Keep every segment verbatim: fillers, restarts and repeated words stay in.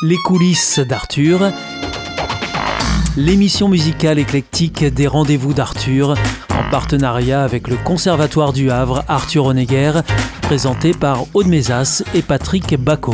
Les coulisses d'Arthur, l'émission musicale éclectique des Rendez-vous d'Arthur, en partenariat avec le Conservatoire du Havre Arthur Honegger, présenté par Aude Mézas et Patrick Bacot.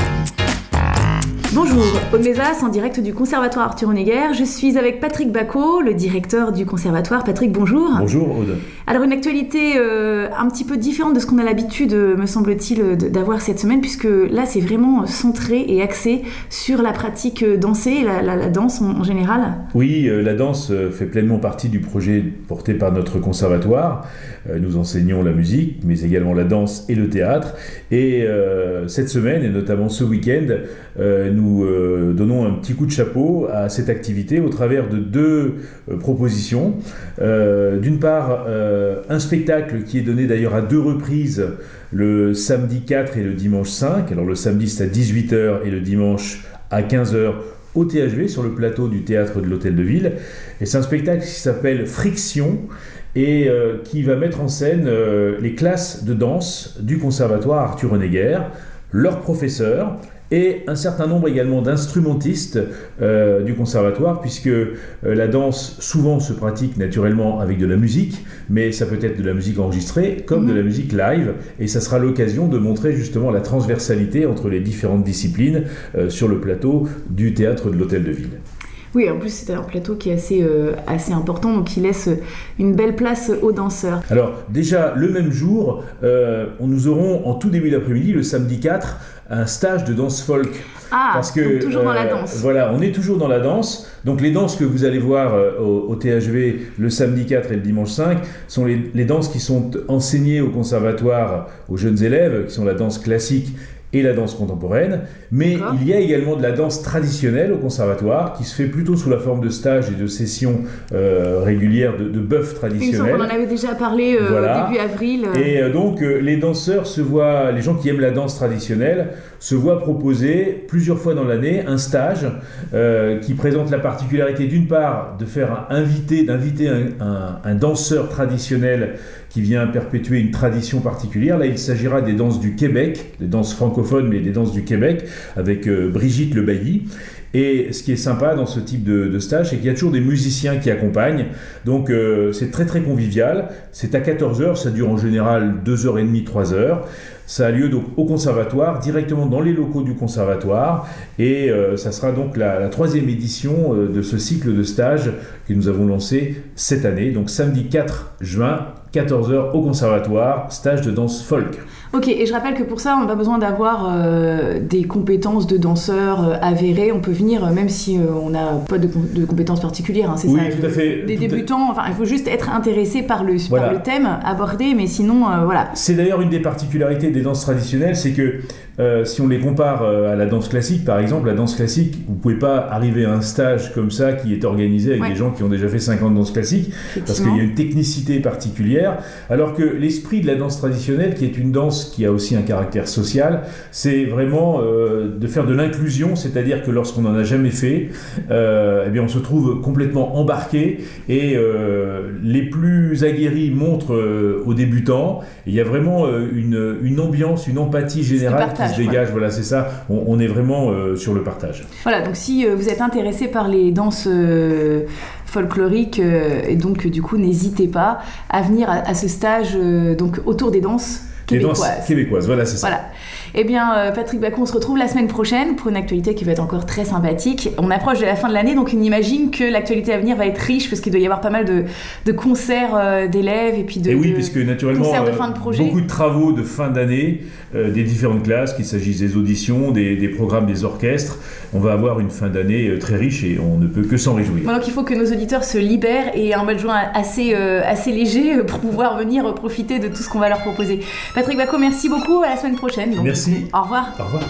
Bonjour, Aude Mézas en direct du Conservatoire Arthur Honegger. Je suis avec Patrick Bacot, le directeur du Conservatoire. Patrick, bonjour. Bonjour Aude. Alors une actualité euh, un petit peu différente de ce qu'on a l'habitude, me semble-t-il, d'avoir cette semaine, puisque là c'est vraiment centré et axé sur la pratique dansée, la, la, la danse en, en général. Oui, euh, la danse fait pleinement partie du projet porté par notre conservatoire. Euh, nous enseignons la musique, mais également la danse et le théâtre. Et euh, cette semaine, et notamment ce week-end, euh, nous euh, donnons un petit coup de chapeau à cette activité au travers de deux euh, propositions. Euh, d'une part, euh, un spectacle qui est donné d'ailleurs à deux reprises, le samedi quatre et le dimanche cinq. Alors le samedi c'est à dix-huit heures et le dimanche à quinze heures au T H V sur le plateau du théâtre de l'Hôtel de Ville. Et c'est un spectacle qui s'appelle Friction et euh, qui va mettre en scène euh, les classes de danse du Conservatoire Arthur Honegger, leurs professeurs et un certain nombre également d'instrumentistes euh, du conservatoire, puisque euh, la danse souvent se pratique naturellement avec de la musique, mais ça peut être de la musique enregistrée comme mmh. de la musique live, et ça sera l'occasion de montrer justement la transversalité entre les différentes disciplines euh, sur le plateau du théâtre de l'Hôtel de Ville. Oui, en plus c'est un plateau qui est assez, euh, assez important, donc qui laisse une belle place aux danseurs. Alors déjà, le même jour, euh, nous aurons en tout début d'après-midi, le samedi quatre, un stage de danse folk. Ah, parce que, donc toujours euh, dans la danse. Voilà, on est toujours dans la danse. Donc les danses que vous allez voir euh, au, au T H V le samedi quatre et le dimanche cinq sont les, les danses qui sont enseignées au conservatoire aux jeunes élèves, qui sont la danse classique et la danse contemporaine, mais D'accord. il y a également de la danse traditionnelle au conservatoire qui se fait plutôt sous la forme de stages et de sessions euh, régulières de, de bœuf traditionnels. On en avait déjà parlé euh, voilà. début avril. Et euh, donc euh, les danseurs se voient, les gens qui aiment la danse traditionnelle se voient proposer plusieurs fois dans l'année un stage euh, qui présente la particularité d'une part de faire un, inviter, d'inviter un, un, un danseur traditionnel qui vient perpétuer une tradition particulière. Là, il s'agira des danses du Québec, des danses francophones, mais des danses du Québec, avec euh, Brigitte Le Bailly. Et ce qui est sympa dans ce type de, de stage, c'est qu'il y a toujours des musiciens qui accompagnent. Donc, euh, c'est très, très convivial. C'est à quatorze heures, ça dure en général deux heures trente, trois heures. Ça a lieu donc au conservatoire, directement dans les locaux du conservatoire, et euh, ça sera donc la, la troisième édition euh, de ce cycle de stage que nous avons lancé cette année, donc samedi quatre juin, quatorze heures au conservatoire, stage de danse folk. Ok, et je rappelle que pour ça, on n'a pas besoin d'avoir euh, des compétences de danseur euh, avérées. On peut venir, euh, même si euh, on n'a pas de, de compétences particulières, hein, c'est oui, ça. Oui, tout à fait. Des tout débutants, enfin, il faut juste être intéressé par le, voilà. par le thème abordé, mais sinon, euh, voilà. C'est d'ailleurs une des particularités des danses traditionnelles, c'est que euh, si on les compare euh, à la danse classique, par exemple, la danse classique, vous ne pouvez pas arriver à un stage comme ça qui est organisé avec ouais. des gens qui ont déjà fait cinq ans de danse classique, parce qu'il y a une technicité particulière, alors que l'esprit de la danse traditionnelle, qui est une danse qui a aussi un caractère social, c'est vraiment euh, de faire de l'inclusion, c'est-à-dire que lorsqu'on n'en a jamais fait, euh, eh bien on se trouve complètement embarqué, et euh, les plus aguerris montrent euh, aux débutants, et il y a vraiment euh, une, une ambiance, une empathie générale partage, qui se dégage, ouais. voilà c'est ça, on, on est vraiment euh, sur le partage. Voilà, donc si euh, vous êtes intéressé par les danses euh, folkloriques, euh, et donc du coup n'hésitez pas à venir à, à ce stage euh, donc autour des danses québécoises. Les danses québécoises, voilà, c'est ça. Voilà. Eh bien, euh, Patrick Bacot, on se retrouve la semaine prochaine pour une actualité qui va être encore très sympathique. On approche de la fin de l'année, donc on imagine que l'actualité à venir va être riche, parce qu'il doit y avoir pas mal de, de concerts euh, d'élèves et puis de, et oui, de puisque naturellement, concerts de fin de projet. Beaucoup de travaux de fin d'année, euh, des différentes classes, qu'il s'agisse des auditions, des, des programmes des orchestres. On va avoir une fin d'année euh, très riche et on ne peut que s'en réjouir. Bon, donc il faut que nos auditeurs se libèrent et un mois de juin assez, euh, assez léger pour pouvoir venir profiter de tout ce qu'on va leur proposer. Patrick Bacot, merci beaucoup, à la semaine prochaine. Donc, merci. Au revoir. Au revoir.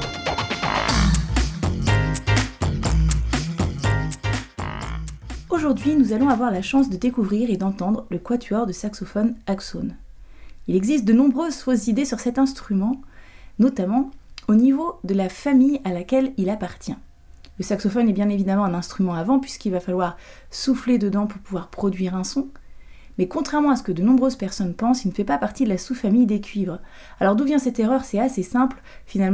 Aujourd'hui, nous allons avoir la chance de découvrir et d'entendre le quatuor de saxophone Axone. Il existe de nombreuses fausses idées sur cet instrument, notamment au niveau de la famille à laquelle il appartient. Le saxophone est bien évidemment un instrument à vent puisqu'il va falloir souffler dedans pour pouvoir produire un son, mais contrairement à ce que de nombreuses personnes pensent, il ne fait pas partie de la sous-famille des cuivres. Alors d'où vient cette erreur ? C'est assez simple, finalement,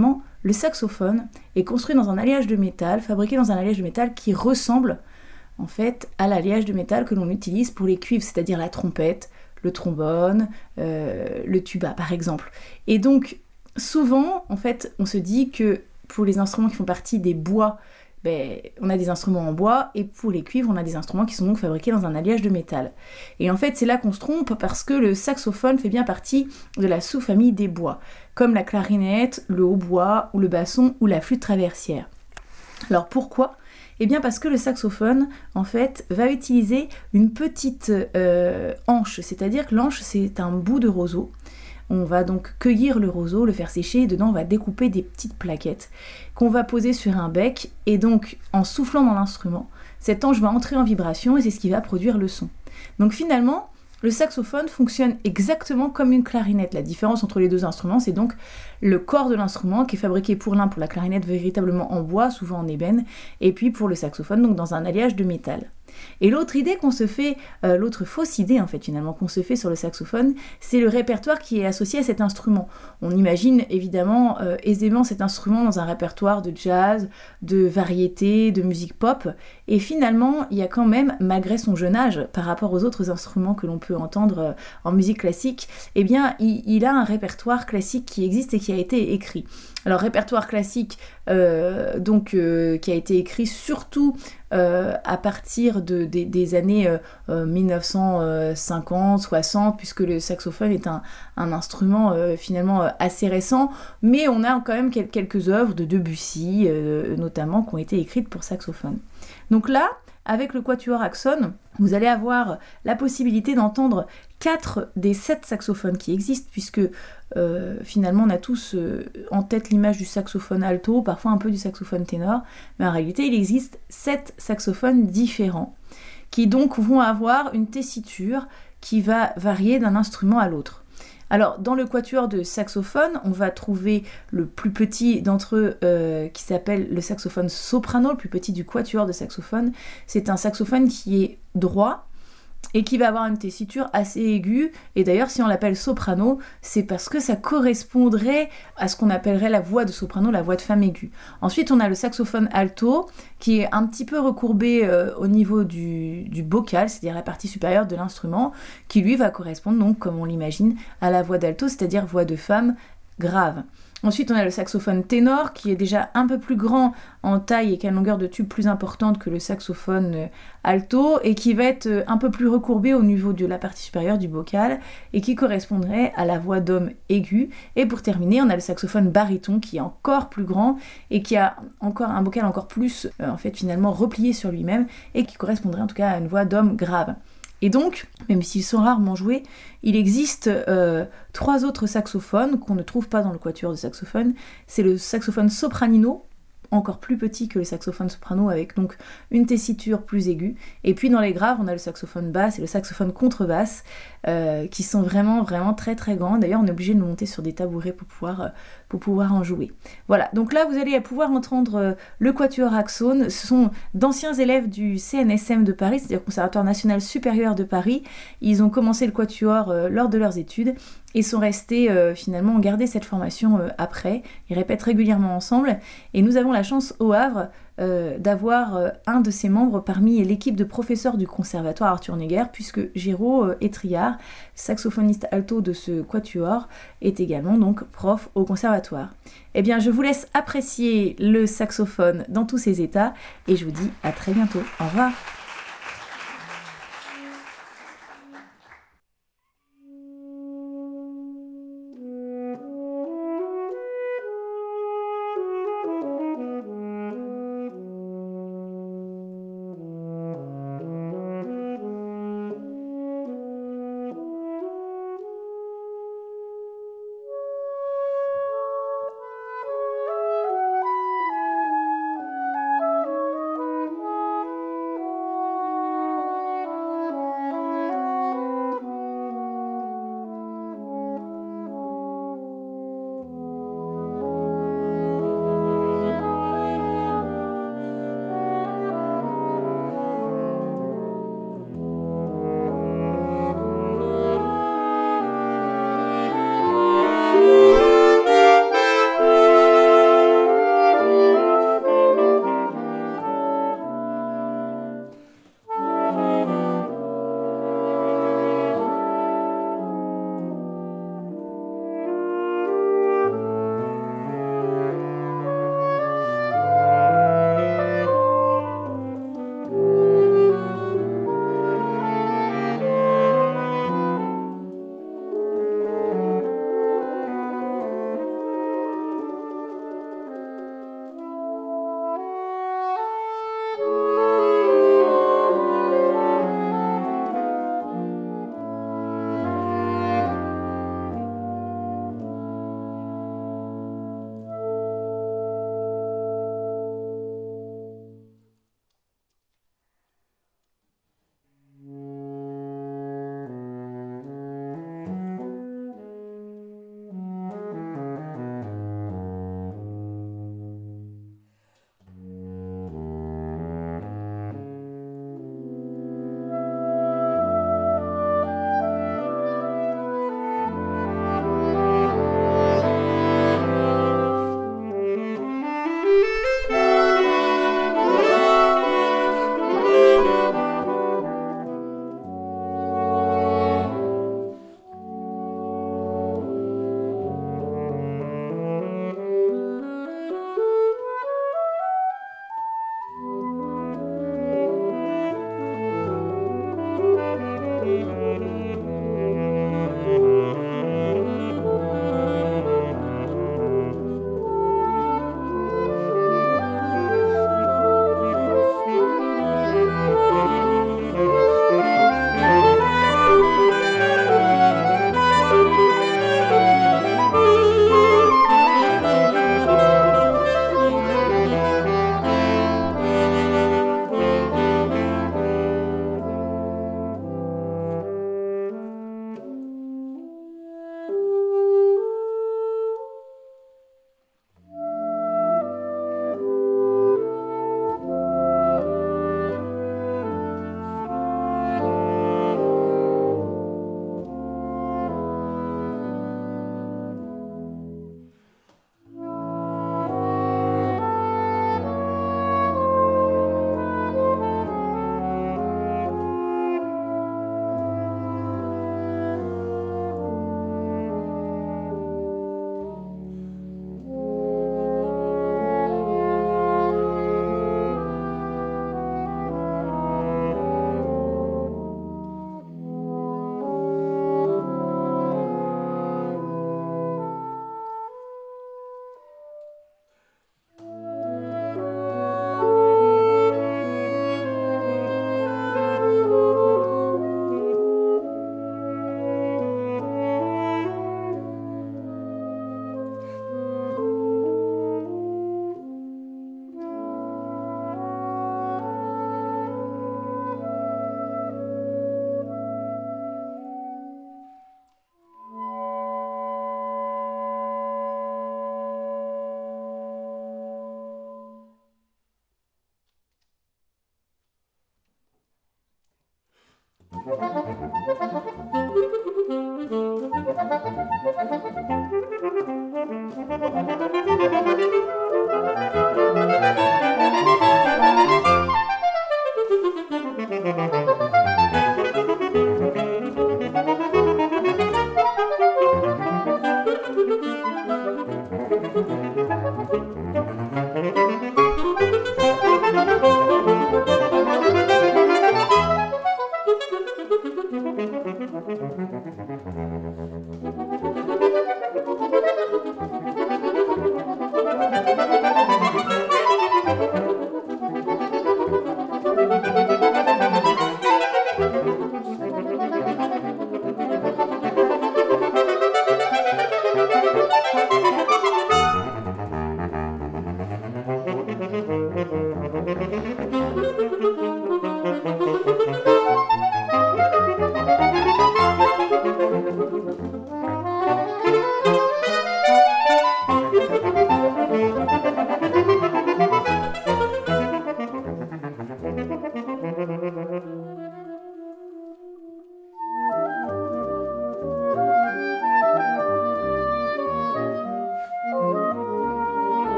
le saxophone est construit dans un alliage de métal, fabriqué dans un alliage de métal qui ressemble en fait à l'alliage de métal que l'on utilise pour les cuivres, c'est-à-dire la trompette, le trombone, euh, le tuba par exemple. Et donc souvent en fait on se dit que pour les instruments qui font partie des bois, ben, on a des instruments en bois, et pour les cuivres, on a des instruments qui sont donc fabriqués dans un alliage de métal. Et en fait, c'est là qu'on se trompe, parce que le saxophone fait bien partie de la sous-famille des bois, comme la clarinette, le hautbois, ou le basson, ou la flûte traversière. Alors pourquoi ? Eh bien parce que le saxophone, en fait, va utiliser une petite euh, anche, c'est-à-dire que l'anche, c'est un bout de roseau. On va donc cueillir le roseau, le faire sécher, et dedans on va découper des petites plaquettes qu'on va poser sur un bec, et donc en soufflant dans l'instrument, cette anche va entrer en vibration et c'est ce qui va produire le son. Donc finalement, le saxophone fonctionne exactement comme une clarinette. La différence entre les deux instruments, c'est donc le corps de l'instrument qui est fabriqué pour l'un, pour la clarinette, véritablement en bois, souvent en ébène, et puis pour le saxophone, donc dans un alliage de métal. Et l'autre idée qu'on se fait, euh, l'autre fausse idée en fait finalement qu'on se fait sur le saxophone, c'est le répertoire qui est associé à cet instrument. On imagine évidemment euh, aisément cet instrument dans un répertoire de jazz, de variété, de musique pop, et finalement il y a quand même, malgré son jeune âge par rapport aux autres instruments que l'on peut entendre euh, en musique classique, eh bien il, il a un répertoire classique qui existe et qui a été écrit. Alors répertoire classique euh, donc euh, qui a été écrit surtout euh, à partir de, de, des années euh, dix-neuf cent cinquante soixante, puisque le saxophone est un, un instrument euh, finalement euh, assez récent, mais on a quand même quel- quelques œuvres de Debussy euh, notamment qui ont été écrites pour saxophone. Donc là, avec le quatuor Axone, vous allez avoir la possibilité d'entendre quatre des sept saxophones qui existent, puisque euh, finalement on a tous euh, en tête l'image du saxophone alto, parfois un peu du saxophone ténor, mais en réalité il existe sept saxophones différents, qui donc vont avoir une tessiture qui va varier d'un instrument à l'autre. Alors, dans le quatuor de saxophone, on va trouver le plus petit d'entre eux euh, qui s'appelle le saxophone soprano, le plus petit du quatuor de saxophone. C'est un saxophone qui est droit et qui va avoir une tessiture assez aiguë. Et d'ailleurs, si on l'appelle soprano, c'est parce que ça correspondrait à ce qu'on appellerait la voix de soprano, la voix de femme aiguë. Ensuite, on a le saxophone alto, qui est un petit peu recourbé euh, au niveau du, du bocal, c'est-à-dire la partie supérieure de l'instrument, qui lui va correspondre, donc, comme on l'imagine, à la voix d'alto, c'est-à-dire voix de femme grave. Ensuite, on a le saxophone ténor, qui est déjà un peu plus grand en taille et qui a une longueur de tube plus importante que le saxophone alto, et qui va être un peu plus recourbé au niveau de la partie supérieure du bocal, et qui correspondrait à la voix d'homme aiguë. Et pour terminer, on a le saxophone baryton, qui est encore plus grand, et qui a encore un bocal encore plus, euh, en fait, finalement, replié sur lui-même, et qui correspondrait en tout cas à une voix d'homme grave. Et donc, même s'ils sont rarement joués, il existe euh, trois autres saxophones qu'on ne trouve pas dans le quatuor de saxophone. C'est le saxophone sopranino, encore plus petit que le saxophone soprano, avec donc une tessiture plus aiguë. Et puis dans les graves, on a le saxophone basse et le saxophone contrebasse, euh, qui sont vraiment, vraiment très très grands. D'ailleurs, on est obligé de monter sur des tabourets pour pouvoir, euh, pour pouvoir en jouer. Voilà, donc là, vous allez pouvoir entendre euh, le quatuor Axone. Ce sont d'anciens élèves du C N S M de Paris, c'est-à-dire Conservatoire National Supérieur de Paris. Ils ont commencé le quatuor euh, lors de leurs études et sont restés, euh, finalement, ont gardé cette formation euh, après. Ils répètent régulièrement ensemble. Et nous avons la chance au Havre euh, d'avoir euh, un de ses membres parmi l'équipe de professeurs du conservatoire Arthur Honegger, puisque Géraud euh, Étriard, saxophoniste alto de ce quatuor, est également donc prof au conservatoire. Eh bien, je vous laisse apprécier le saxophone dans tous ses états et je vous dis à très bientôt. Au revoir.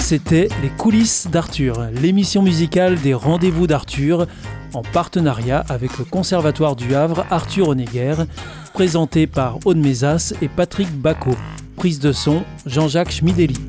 C'était Les coulisses d'Arthur, l'émission musicale des Rendez-vous d'Arthur, en partenariat avec le Conservatoire du Havre Arthur Honegger, présenté par Aude Mézas et Patrick Bacot. Prise de son, Jean-Jacques Schmidelli.